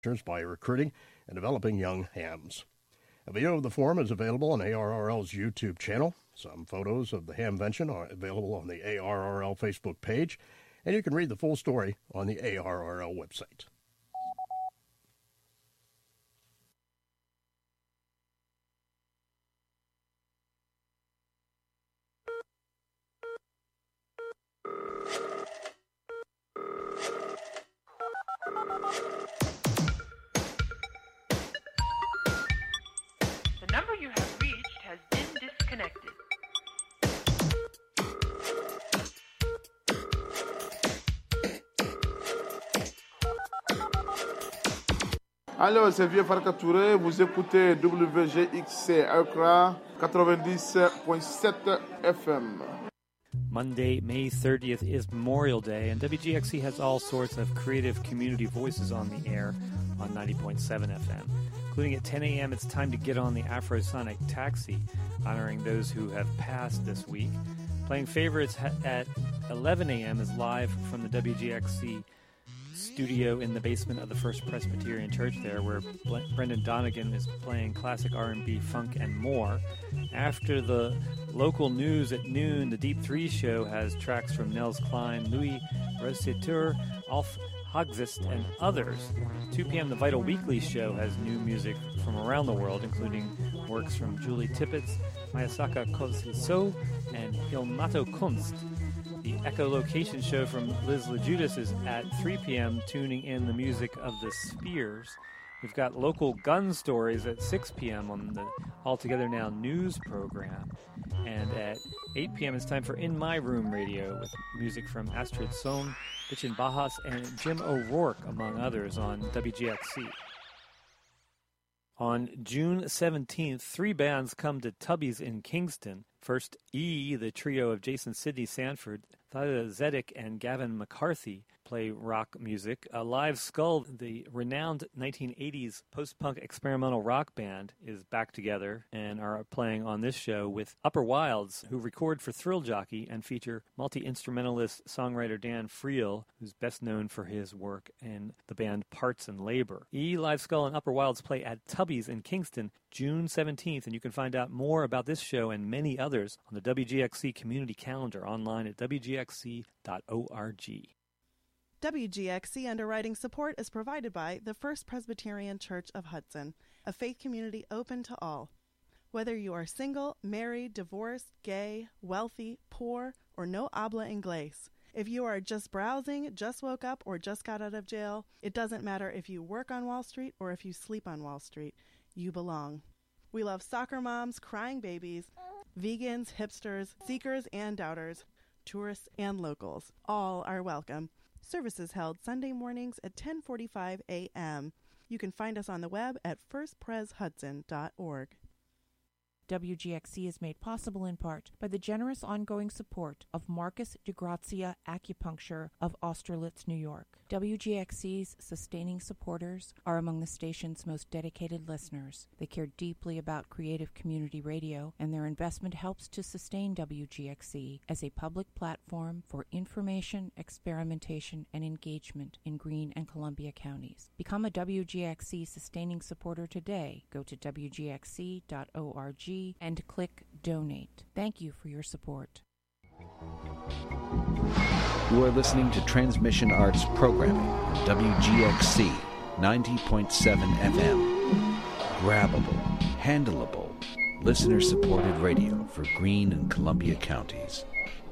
by recruiting and developing young hams. A video of the forum is available on ARRL's YouTube channel. Some photos of the hamvention are available on the ARRL Facebook page, and you can read the full story on the ARRL website. The number you have reached has been disconnected. Alors, c'est Vieux Farka Touré, vous écoutez WGXC Accra 90.7 FM. Monday, May 30th is Memorial Day, and WGXC has all sorts of creative community voices on the air on 90.7 FM. Including at 10 a.m., it's time to get on the Afrosonic Taxi, honoring those who have passed this week. Playing favorites at 11 a.m. is live from the WGXC studio in the basement of the First Presbyterian Church there, where Brendan Donegan is playing classic R&B, funk, and more. After the local news at noon, the Deep Three show has tracks from Nels Cline, Louis Rositeur, Alf Hagzist, and others. 2 p.m., the Vital Weekly show has new music from around the world, including works from Julie Tippett, Mayasaka Koziso, and Hilmato Kunst. The Echolocation show from Liz LaJudas is at 3 p.m., tuning in the music of the Spheres. We've got local gun stories at 6 p.m. on the Altogether Now news program. And at 8 p.m., it's time for In My Room Radio with music from Astrid Sohn, Bichin Bahas, and Jim O'Rourke, among others, on WGXC. On June 17th, 3 bands come to Tubby's in Kingston. First, E, the trio of Jason Sidney Sanford, Thalia Zedek, and Gavin McCarthy play rock music. Live Skull, the renowned 1980s post-punk experimental rock band, is back together and are playing on this show with Upper Wilds, who record for Thrill Jockey and feature multi-instrumentalist songwriter Dan Friel, who's best known for his work in the band Parts and Labor. Live Skull and Upper Wilds play at Tubby's in Kingston June 17th, and you can find out more about this show and many others on the WGXC community calendar online at wgxc.org. WGXC underwriting support is provided by the First Presbyterian Church of Hudson, a faith community open to all. Whether you are single, married, divorced, gay, wealthy, poor, or no habla inglés, if you are just browsing, just woke up, or just got out of jail, it doesn't matter if you work on Wall Street or if you sleep on Wall Street. You belong. We love soccer moms, crying babies, vegans, hipsters, seekers and doubters, tourists and locals. All are welcome. Services held Sunday mornings at 10:45 a.m. You can find us on the web at firstpreshudson.org. WGXC is made possible in part by the generous ongoing support of Marcus DeGrazia Acupuncture of Austerlitz, New York. WGXC's sustaining supporters are among the station's most dedicated listeners. They care deeply about creative community radio, and their investment helps to sustain WGXC as a public platform for information, experimentation, and engagement in Greene and Columbia counties. Become a WGXC sustaining supporter today. Go to wgxc.org and click Donate. Thank you for your support. You are listening to Transmission Arts Programming on WGXC 90.7 FM. Grabbable, handleable, listener-supported radio for Greene and Columbia counties.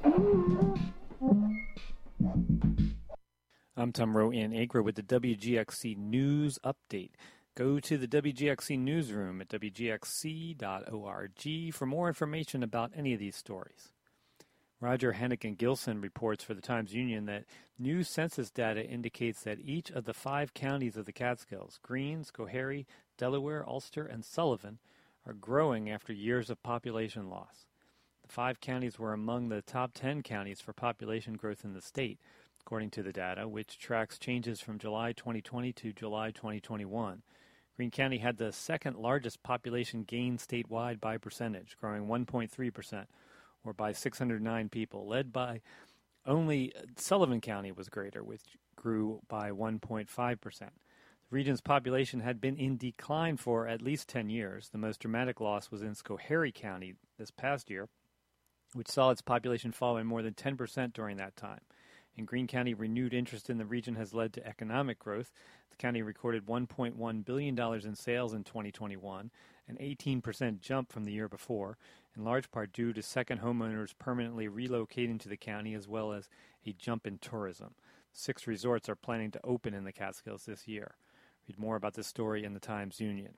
I'm Tom Rowe in Acre with the WGXC News Update. Go to the WGXC newsroom at wgxc.org for more information about any of these stories. Roger Hannigan-Gilson reports for the Times-Union that new census data indicates that each of the 5 counties of the Catskills, Greene, Schoharie, Delaware, Ulster, and Sullivan, are growing after years of population loss. The 5 counties were among the top 10 counties for population growth in the state, according to the data, which tracks changes from July 2020 to July 2021. Greene County had the second largest population gain statewide by percentage, growing 1.3%. or by 609 people, led by only Sullivan County was greater, which grew by 1.5%. The The region's population had been in decline for at least 10 years. The most dramatic loss was in Schoharie County this past year, which saw its population fall by more than 10% during that time. In Greene County, renewed interest in the region has led to economic growth. The county recorded $1.1 billion in sales in 2021, an 18% jump from the year before, in large part due to second homeowners permanently relocating to the county as well as a jump in tourism. 6 resorts are planning to open in the Catskills this year. Read more about this story in the Times-Union.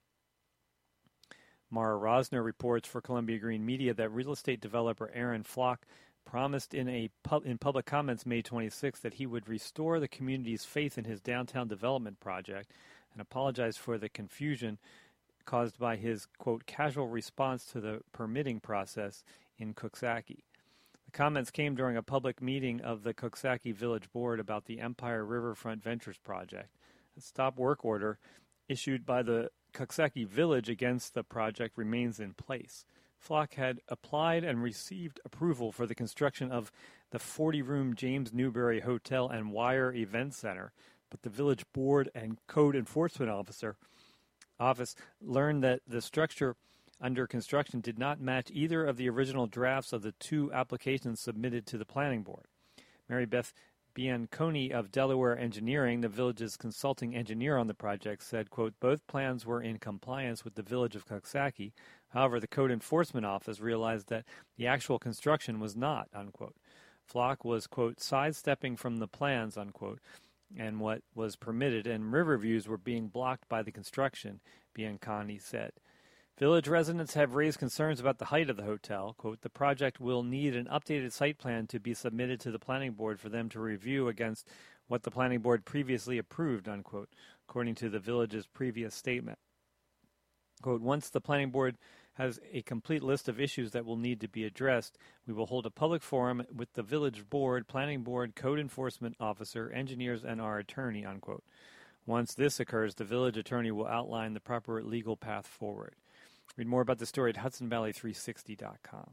Mara Rosner reports for Columbia Green Media that real estate developer Aaron Flock promised in public comments May 26 that he would restore the community's faith in his downtown development project and apologize for the confusion caused by his, quote, casual response to the permitting process in Coxsackie. The comments came during a public meeting of the Coxsackie Village Board about the Empire Riverfront Ventures project. A stop work order issued by the Coxsackie Village against the project remains in place. Flock had applied and received approval for the construction of the 40-room James Newberry Hotel and Wire Event Center, but the Village Board and Code Enforcement Office learned that the structure under construction did not match either of the original drafts of the 2 applications submitted to the Planning Board. Mary Beth Bianconi of Delaware Engineering, the village's consulting engineer on the project, said, quote, both plans were in compliance with the village of Coxsackie. However, the Code Enforcement Office realized that the actual construction was not, unquote. Flock was, quote, sidestepping from the plans, unquote, and what was permitted, and river views were being blocked by the construction, Bianconi said. Village residents have raised concerns about the height of the hotel. Quote, the project will need an updated site plan to be submitted to the Planning Board for them to review against what the Planning Board previously approved, unquote, according to the village's previous statement. Quote, once the Planning Board has a complete list of issues that will need to be addressed, we will hold a public forum with the Village Board, Planning Board, Code Enforcement Officer, engineers, and our attorney, unquote. Once this occurs, the village attorney will outline the proper legal path forward. Read more about the story at HudsonValley360.com.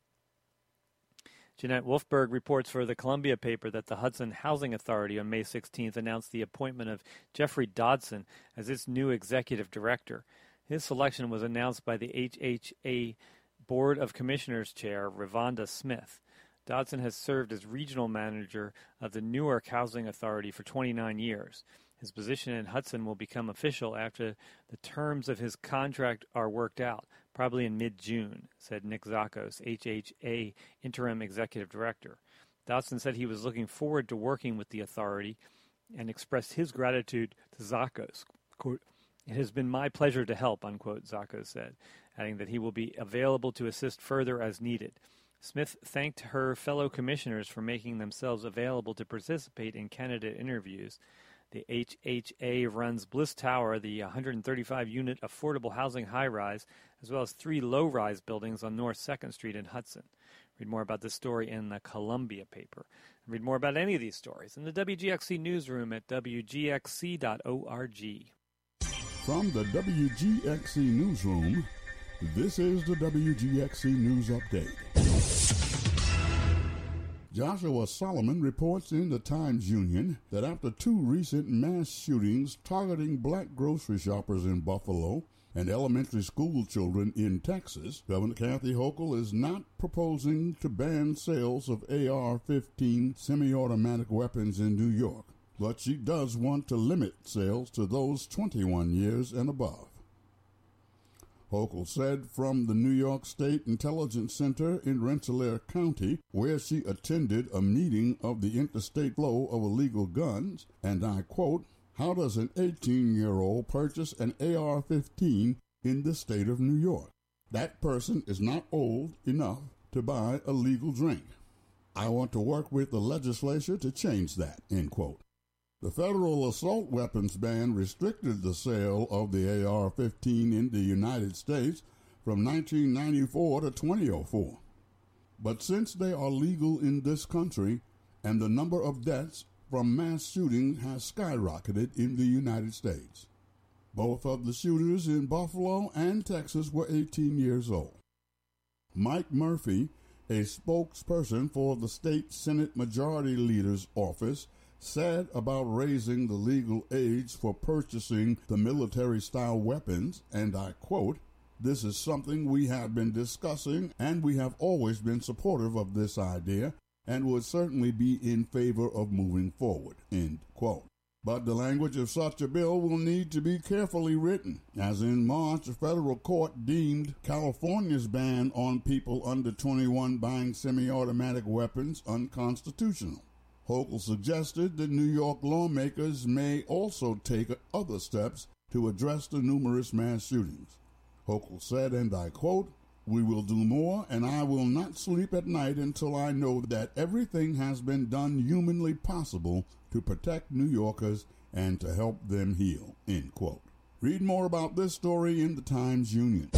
Jeanette Wolfberg reports for the Columbia paper that the Hudson Housing Authority on May 16th announced the appointment of Jeffrey Dodson as its new executive director. His selection was announced by the HHA Board of Commissioners Chair, Ravonda Smith. Dodson has served as regional manager of the Newark Housing Authority for 29 years. His position in Hudson will become official after the terms of his contract are worked out, probably in mid-June, said Nick Zakos, HHA Interim Executive Director. Dodson said he was looking forward to working with the authority and expressed his gratitude to Zakos. Quote, it has been my pleasure to help, unquote, Zakos said, adding that he will be available to assist further as needed. Smith thanked her fellow commissioners for making themselves available to participate in candidate interviews. The HHA runs Bliss Tower, the 135-unit affordable housing high-rise, as well as 3 low-rise buildings on North 2nd Street in Hudson. Read more about this story in the Columbia paper. And read more about any of these stories in the WGXC newsroom at wgxc.org. From the WGXC newsroom, this is the WGXC News Update. Joshua Solomon reports in the Times-Union that after 2 recent mass shootings targeting black grocery shoppers in Buffalo and elementary school children in Texas, Governor Kathy Hochul is not proposing to ban sales of AR-15 semi-automatic weapons in New York, but she does want to limit sales to those 21 years and above. Hochul said from the New York State Intelligence Center in Rensselaer County, where she attended a meeting of the interstate flow of illegal guns, and I quote, how does an 18-year-old purchase an AR-15 in the state of New York? That person is not old enough to buy a legal drink. I want to work with the legislature to change that, end quote. The federal assault weapons ban restricted the sale of the AR-15 in the United States from 1994 to 2004. But since they are legal in this country and the number of deaths from mass shooting has skyrocketed in the United States. Both of the shooters in Buffalo and Texas were 18 years old. Mike Murphy, a spokesperson for the state Senate Majority Leader's office, said about raising the legal age for purchasing the military-style weapons, and I quote, "This is something we have been discussing, and we have always been supportive of this idea, and would certainly be in favor of moving forward," end quote. But the language of such a bill will need to be carefully written, as in March, a federal court deemed California's ban on people under 21 buying semi-automatic weapons unconstitutional. Hochul suggested that New York lawmakers may also take other steps to address the numerous mass shootings. Hochul said, and I quote, "We will do more, and I will not sleep at night until I know that everything has been done humanly possible to protect New Yorkers and to help them heal," end quote. Read more about this story in the Times-Union.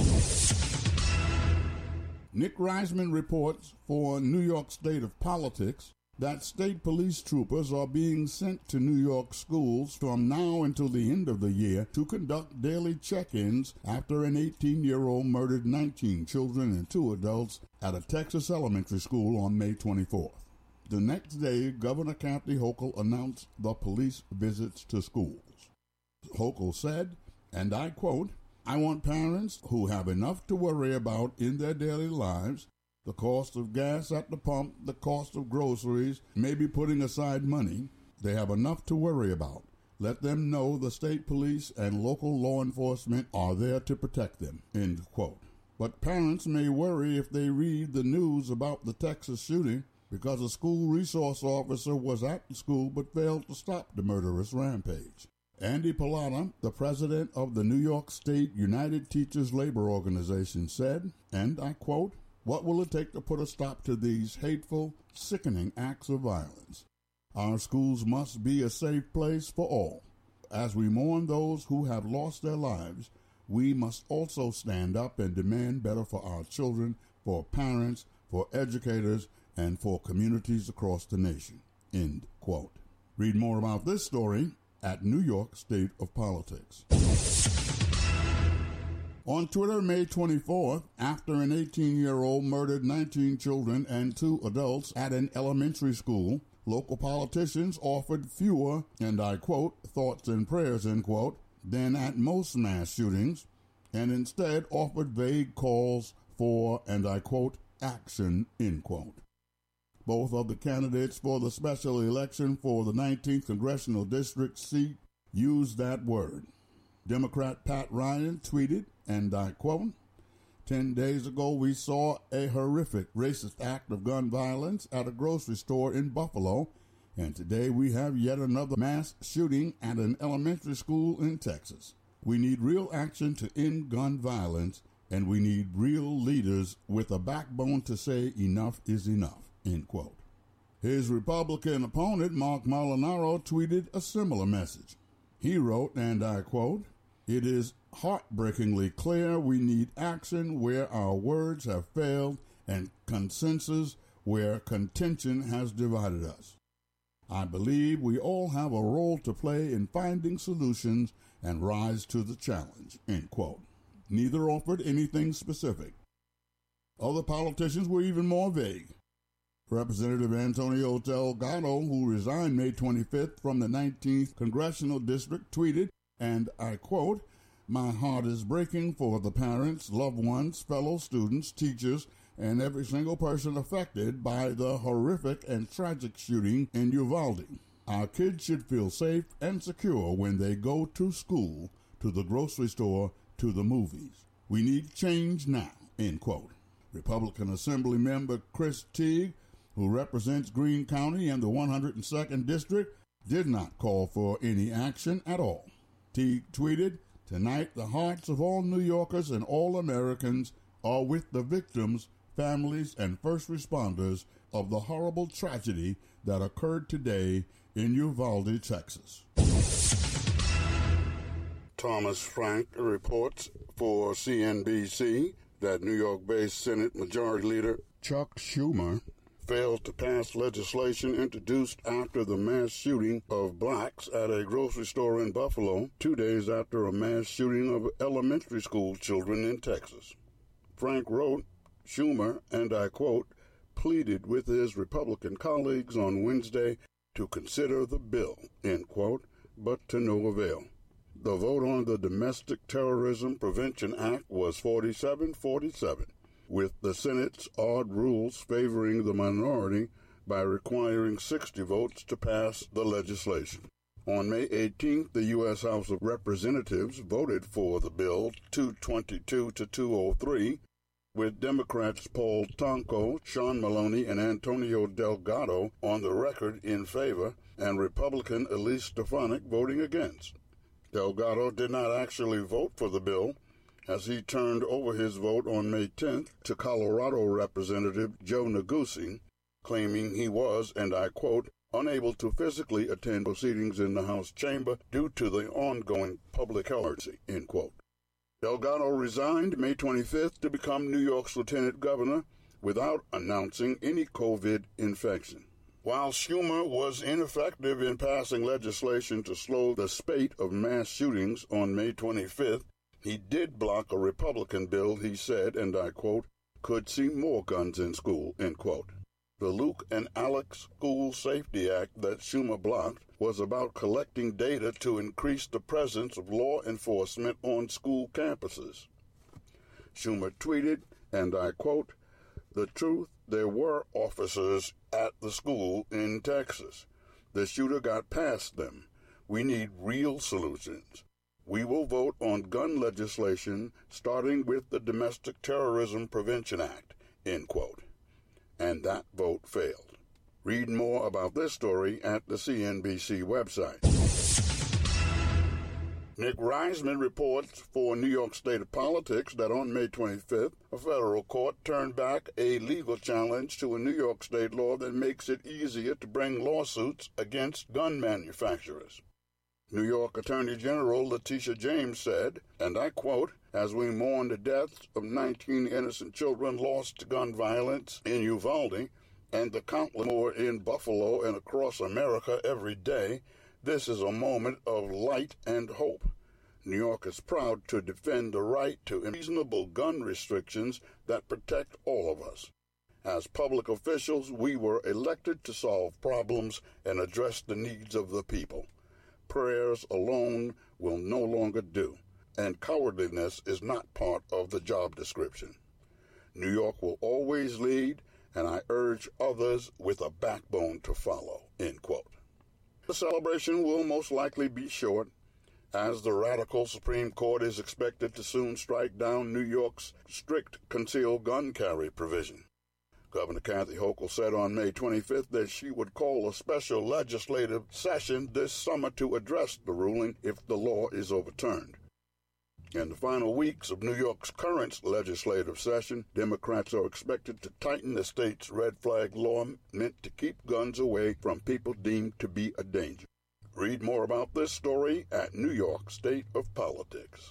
Nick Reisman reports for New York State of Politics that state police troopers are being sent to New York schools from now until the end of the year to conduct daily check-ins after an 18-year-old murdered 19 children and 2 adults at a Texas elementary school on May 24th. The next day, Governor Kathy Hochul announced the police visits to schools. Hochul said, and I quote, "I want parents who have enough to worry about in their daily lives, the cost of gas at the pump, the cost of groceries, maybe putting aside money, they have enough to worry about. Let them know the state police and local law enforcement are there to protect them," end quote. But parents may worry if they read the news about the Texas shooting because a school resource officer was at the school but failed to stop the murderous rampage. Andy Pallotta, the president of the New York State United Teachers Labor Organization, said, and I quote, "What will it take to put a stop to these hateful, sickening acts of violence? Our schools must be a safe place for all. As we mourn those who have lost their lives, we must also stand up and demand better for our children, for parents, for educators, and for communities across the nation," end quote. Read more about this story at New York State of Politics. On Twitter, May 24th, after an 18-year-old murdered 19 children and 2 adults at an elementary school, local politicians offered fewer, and I quote, "thoughts and prayers," end quote, than at most mass shootings, and instead offered vague calls for, and I quote, "action," end quote. Both of the candidates for the special election for the 19th Congressional District seat used that word. Democrat Pat Ryan tweeted, and I quote, 10 days ago we saw a horrific racist act of gun violence at a grocery store in Buffalo, and today we have yet another mass shooting at an elementary school in Texas. We need real action to end gun violence, and we need real leaders with a backbone to say enough is enough," end quote. His Republican opponent, Mark Molinaro, tweeted a similar message. He wrote, and I quote, "It is heartbreakingly clear we need action where our words have failed and consensus where contention has divided us. I believe we all have a role to play in finding solutions and rise to the challenge," end quote. Neither offered anything specific. Other politicians were even more vague. Representative Antonio Delgado, who resigned May 25th from the 19th Congressional District, tweeted, and I quote, "My heart is breaking for the parents, loved ones, fellow students, teachers, and every single person affected by the horrific and tragic shooting in Uvalde. Our kids should feel safe and secure when they go to school, to the grocery store, to the movies. We need change now," end quote. Republican Assembly member Chris Teague, who represents Greene County and the 102nd District, did not call for any action at all. Teague tweeted, "Tonight the hearts of all New Yorkers and all Americans are with the victims, families, and first responders of the horrible tragedy that occurred today in Uvalde, Texas." Thomas Frank reports for CNBC that New York-based Senate Majority Leader Chuck Schumer failed to pass legislation introduced after the mass shooting of blacks at a grocery store in Buffalo 2 days after a mass shooting of elementary school children in Texas. Frank wrote, Schumer, and I quote, pleaded with his Republican colleagues on Wednesday to consider the bill, end quote, but to no avail. The vote on the Domestic Terrorism Prevention Act was 47-47, with the Senate's odd rules favoring the minority by requiring 60 votes to pass the legislation. On May 18th, the U.S. House of Representatives voted for the bill 222 to 203, with Democrats Paul Tonko, Sean Maloney, and Antonio Delgado on the record in favor, and Republican Elise Stefanik voting against. Delgado did not actually vote for the bill, as he turned over his vote on May 10th to Colorado Representative Joe Neguse, claiming he was, and I quote, unable to physically attend proceedings in the House chamber due to the ongoing public health emergency, end quote. Delgado resigned May 25th to become New York's lieutenant governor without announcing any COVID infection. While Schumer was ineffective in passing legislation to slow the spate of mass shootings on May 25th, he did block a Republican bill he said, and I quote, could see more guns in school, end quote. The Luke and Alex School Safety Act that Schumer blocked was about collecting data to increase the presence of law enforcement on school campuses. Schumer tweeted, and I quote, the truth, there were officers at the school in Texas. The shooter got past them. We need real solutions. We will vote on gun legislation starting with the Domestic Terrorism Prevention Act, end quote. And that vote failed. Read more about this story at the CNBC website. Nick Reisman reports for New York State Politics that on May 25th, a federal court turned back a legal challenge to a New York state law that makes it easier to bring lawsuits against gun manufacturers. New York Attorney General Letitia James said, and I quote, as we mourn the deaths of 19 innocent children lost to gun violence in Uvalde and the countless more in Buffalo and across America every day, this is a moment of light and hope. New York is proud to defend the right to reasonable gun restrictions that protect all of us. As public officials, we were elected to solve problems and address the needs of the people. Prayers alone will no longer do, and cowardliness is not part of the job description. New York will always lead, and I urge others with a backbone to follow, end quote. The celebration will most likely be short, as the radical Supreme Court is expected to soon strike down New York's strict concealed gun carry provision. Governor Kathy Hochul said on May 25th that she would call a special legislative session this summer to address the ruling if the law is overturned. In the final weeks of New York's current legislative session, Democrats are expected to tighten the state's red flag law meant to keep guns away from people deemed to be a danger. Read more about this story at New York State of Politics.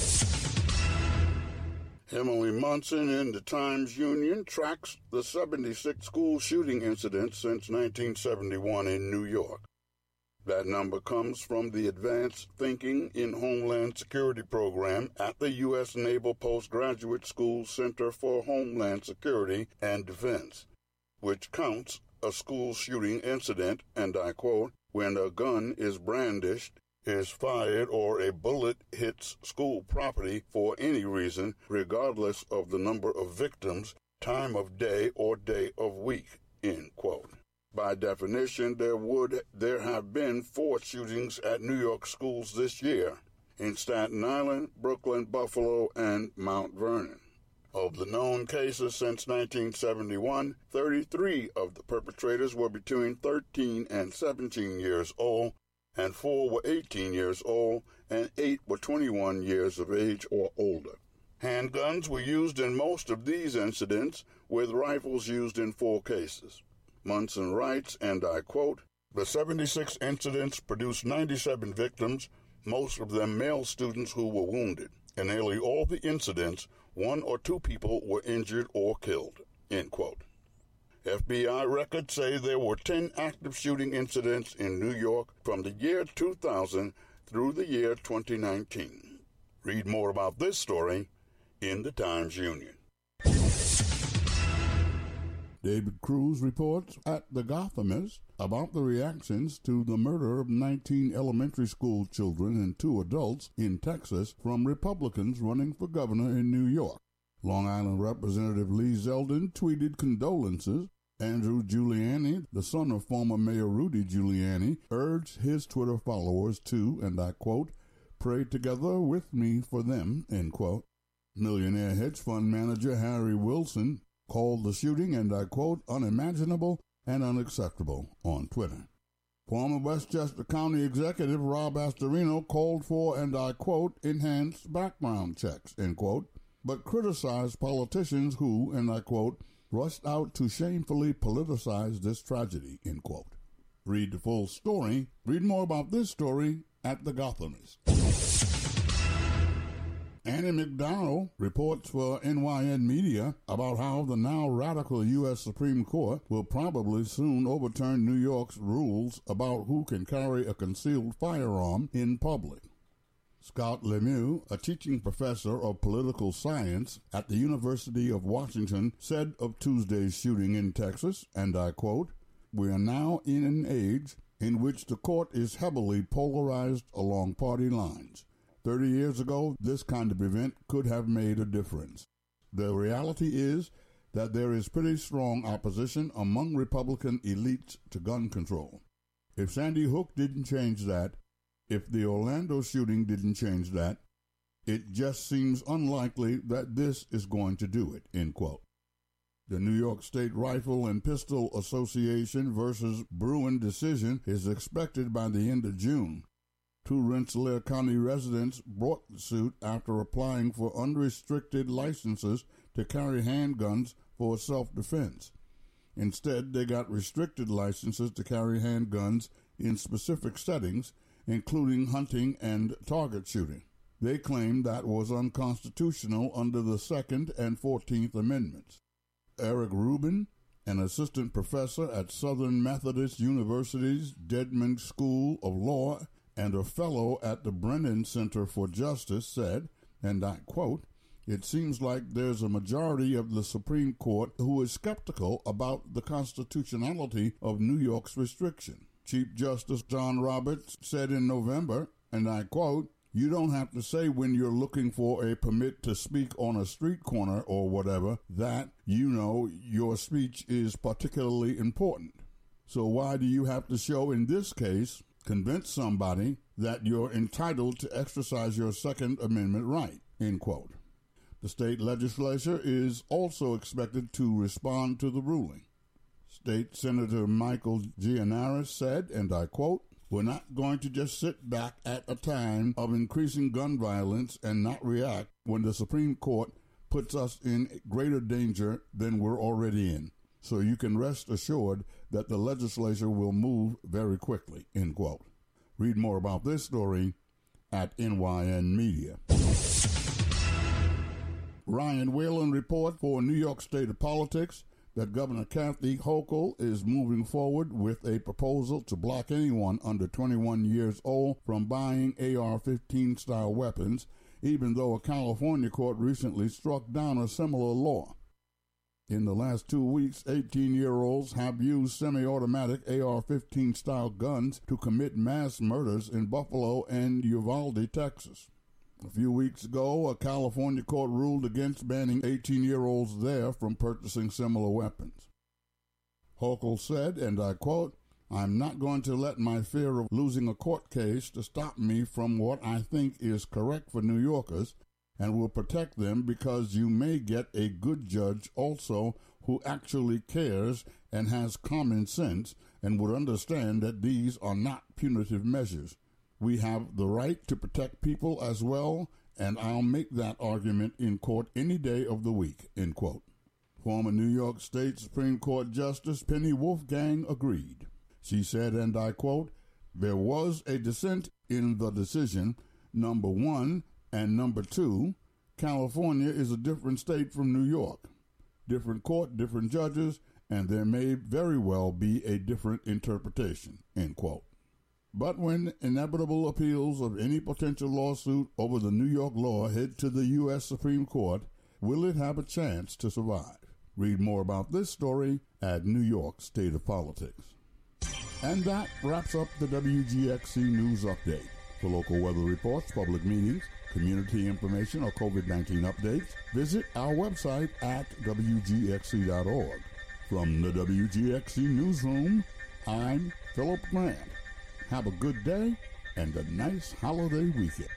Emily Munson in the Times-Union tracks the 76 school shooting incidents since 1971 in New York. That number comes from the Advanced Thinking in Homeland Security program at the U.S. Naval Postgraduate School Center for Homeland Security and Defense, which counts a school shooting incident, and I quote, when a gun is brandished, is fired, or a bullet hits school property for any reason, regardless of the number of victims, time of day, or day of week, end quote. By definition, there have been 4 shootings at New York schools this year, in Staten Island, Brooklyn, Buffalo, and Mount Vernon. Of the known cases since 1971, 33 of the perpetrators were between 13 and 17 years old, and 4 were 18 years old, and 8 were 21 years of age or older. Handguns were used in most of these incidents, with rifles used in 4 cases. Munson writes, and I quote, the 76 incidents produced 97 victims, most of them male students who were wounded. In nearly all the incidents, 1 or 2 people were injured or killed, end quote. FBI records say there were 10 active shooting incidents in New York from the year 2000 through the year 2019. Read more about this story in the Times-Union. David Cruz reports at The Gothamist about the reactions to the murder of 19 elementary school children and 2 adults in Texas from Republicans running for governor in New York. Long Island Representative Lee Zeldin tweeted condolences. Andrew Giuliani, the son of former Mayor Rudy Giuliani, urged his Twitter followers to, and I quote, "pray together with me for them," end quote. Millionaire hedge fund manager Harry Wilson called the shooting, and I quote, "unimaginable and unacceptable" on Twitter. Former Westchester County Executive Rob Astorino called for, and I quote, "enhanced background checks," end quote, but criticized politicians who, and I quote, "rushed out to shamefully politicize this tragedy," end quote. Read the full story. Read more about this story at The Gothamist. Annie McDowell reports for NYN Media about how the now radical U.S. Supreme Court will probably soon overturn New York's rules about who can carry a concealed firearm in public. Scott Lemieux, a teaching professor of political science at the University of Washington, said of Tuesday's shooting in Texas, and I quote, "We are now in an age in which the court is heavily polarized along party lines. 30 years ago, this kind of event could have made a difference. The reality is that there is pretty strong opposition among Republican elites to gun control. If Sandy Hook didn't change that, if the Orlando shooting didn't change that, it just seems unlikely that this is going to do it," end quote. The New York State Rifle and Pistol Association versus Bruin decision is expected by the end of June. 2 Rensselaer County residents brought the suit after applying for unrestricted licenses to carry handguns for self-defense. Instead, they got restricted licenses to carry handguns in specific settings, including hunting and target shooting. They claimed that was unconstitutional under the 2nd and 14th Amendments. Eric Rubin, an assistant professor at Southern Methodist University's Dedman School of Law and a fellow at the Brennan Center for Justice, said, and I quote, "It seems like there's a majority of the Supreme Court who is skeptical about the constitutionality of New York's restriction. Chief Justice John Roberts said in November, and I quote, "You don't have to say when you're looking for a permit to speak on a street corner or whatever that, your speech is particularly important. So why do you have to show in this case, convince somebody that you're entitled to exercise your Second Amendment right," end quote. The state legislature is also expected to respond to the ruling. State Senator Michael Gianaris said, and I quote, "We're not going to just sit back at a time of increasing gun violence and not react when the Supreme Court puts us in greater danger than we're already in. So you can rest assured that the legislature will move very quickly," end quote. Read more about this story at NYN Media. Ryan Whalen reports for New York State of Politics that Governor Kathy Hochul is moving forward with a proposal to block anyone under 21 years old from buying AR-15 style weapons, even though a California court recently struck down a similar law. In the last 2 weeks, 18-year-olds have used semi-automatic AR-15 style guns to commit mass murders in Buffalo and Uvalde, Texas. A few weeks ago, a California court ruled against banning 18-year-olds there from purchasing similar weapons. Hochul said, and I quote, "I'm not going to let my fear of losing a court case to stop me from what I think is correct for New Yorkers, and will protect them because you may get a good judge also who actually cares and has common sense and would understand that these are not punitive measures. We have the right to protect people as well, and I'll make that argument in court any day of the week," end quote. Former New York State Supreme Court Justice Penny Wolfgang agreed. She said, and I quote, "There was a dissent in the decision. Number 1, and number 2, California is a different state from New York. Different court, different judges, and there may very well be a different interpretation," end quote. But when inevitable appeals of any potential lawsuit over the New York law head to the U.S. Supreme Court, will it have a chance to survive? Read more about this story at New York State of Politics. And that wraps up the WGXC News Update. For local weather reports, public meetings, community information, or COVID-19 updates, visit our website at WGXC.org. From the WGXC Newsroom, I'm Philip Grant. Have a good day and a nice holiday weekend.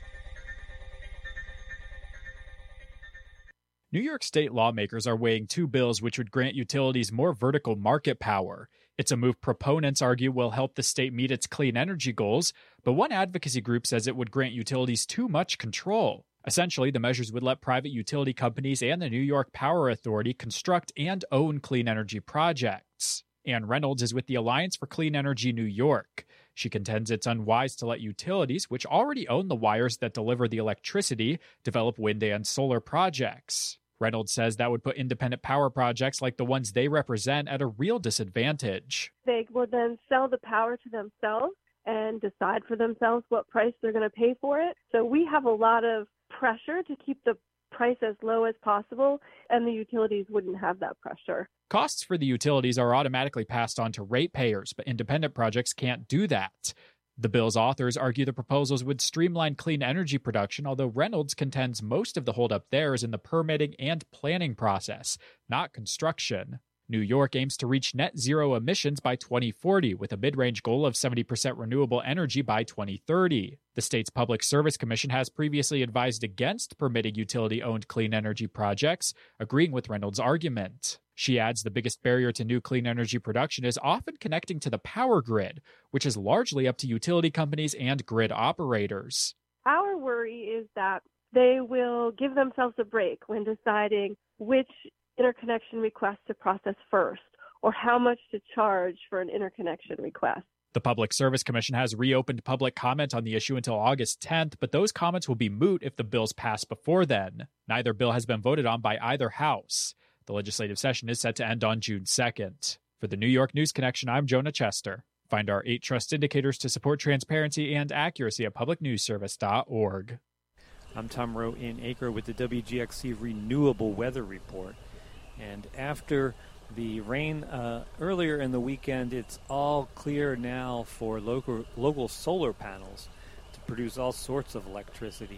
New York State lawmakers are weighing two bills which would grant utilities more vertical market power. It's a move proponents argue will help the state meet its clean energy goals, but one advocacy group says it would grant utilities too much control. Essentially, the measures would let private utility companies and the New York Power Authority construct and own clean energy projects. Ann Reynolds is with the Alliance for Clean Energy New York. She contends it's unwise to let utilities, which already own the wires that deliver the electricity, develop wind and solar projects. Reynolds says that would put independent power projects like the ones they represent at a real disadvantage. They will then sell the power to themselves and decide for themselves what price they're going to pay for it. So we have a lot of pressure to keep the price as low as possible, and the utilities wouldn't have that pressure. Costs for the utilities are automatically passed on to ratepayers, but independent projects can't do that. The bill's authors argue the proposals would streamline clean energy production, although Reynolds contends most of the holdup there is in the permitting and planning process, not construction. New York aims to reach net zero emissions by 2040, with a mid-range goal of 70% renewable energy by 2030. The state's Public Service Commission has previously advised against permitting utility-owned clean energy projects, agreeing with Reynolds' argument. She adds the biggest barrier to new clean energy production is often connecting to the power grid, which is largely up to utility companies and grid operators. Our worry is that they will give themselves a break when deciding which interconnection request to process first, or how much to charge for an interconnection request. The Public Service Commission has reopened public comment on the issue until August 10th, but those comments will be moot if the bills pass before then. Neither bill has been voted on by either house. The legislative session is set to end on June 2nd. For the New York News Connection, I'm Jonah Chester. Find our 8 trust indicators to support transparency and accuracy at publicnewsservice.org. I'm Tom Rowe in Acre with the WGXC Renewable Weather Report. And after the rain earlier in the weekend, it's all clear now for local solar panels to produce all sorts of electricity.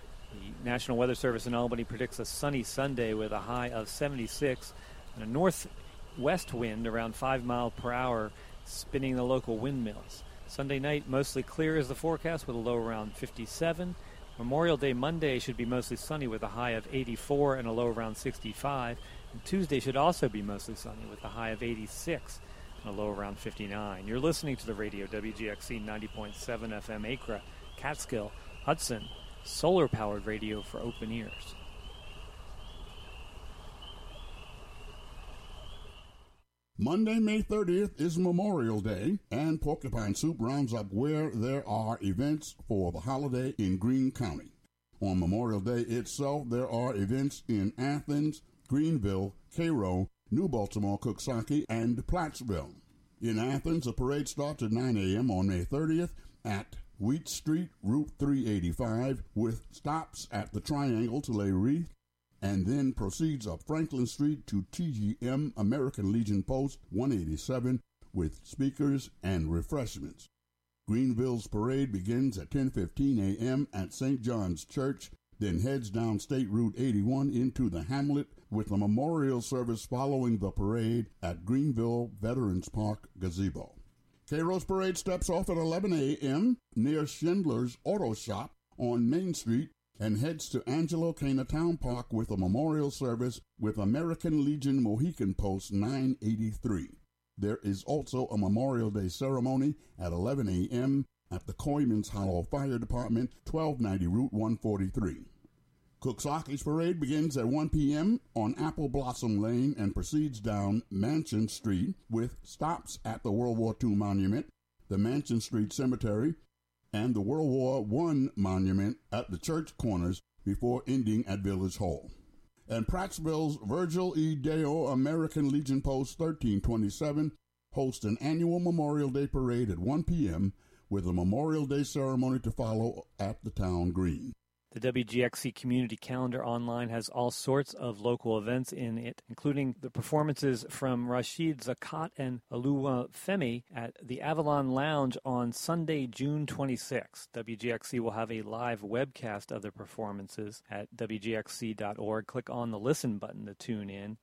The National Weather Service in Albany predicts a sunny Sunday with a high of 76 and a northwest wind around 5 miles per hour spinning the local windmills. Sunday night, mostly clear is the forecast with a low around 57. Memorial Day Monday should be mostly sunny with a high of 84 and a low around 65. And Tuesday should also be mostly sunny with a high of 86 and a low around 59. You're listening to the radio WGXC 90.7 FM Acre, Catskill, Hudson, solar-powered radio for open ears. Monday, May 30th is Memorial Day, and Porcupine Soup rounds up where there are events for the holiday in Greene County. On Memorial Day itself, there are events in Athens, Greenville, Cairo, New Baltimore, Cooksaki, and Plattsville. In Athens, a parade starts at 9 a.m. on May 30th at Wheat Street, Route 385, with stops at the Triangle to lay wreath, and then proceeds up Franklin Street to TGM American Legion Post 187 with speakers and refreshments. Greenville's parade begins at 10:15 a.m. at St. John's Church, then heads down State Route 81 into the hamlet with a memorial service following the parade at Greenville Veterans Park Gazebo. Cairo's parade steps off at 11 a.m. near Schindler's Auto Shop on Main Street and heads to Angelo Cana Town Park with a memorial service with American Legion Mohican Post 983. There is also a Memorial Day ceremony at 11 a.m. at the Coyman's Hollow Fire Department, 1290 Route 143. Cooksaki's parade begins at 1 p.m. on Apple Blossom Lane and proceeds down Mansion Street with stops at the World War II Monument, the Mansion Street Cemetery, and the World War I Monument at the church corners before ending at Village Hall. And Prattsville's Virgil E. Deo American Legion Post 1327 hosts an annual Memorial Day parade at 1 p.m. with a Memorial Day ceremony to follow at the town green. The WGXC Community Calendar online has all sorts of local events in it, including the performances from Rashid Zakat and Alua Femi at the Avalon Lounge on Sunday, June 26th. WGXC will have a live webcast of the performances at WGXC.org. Click on the listen button to tune in.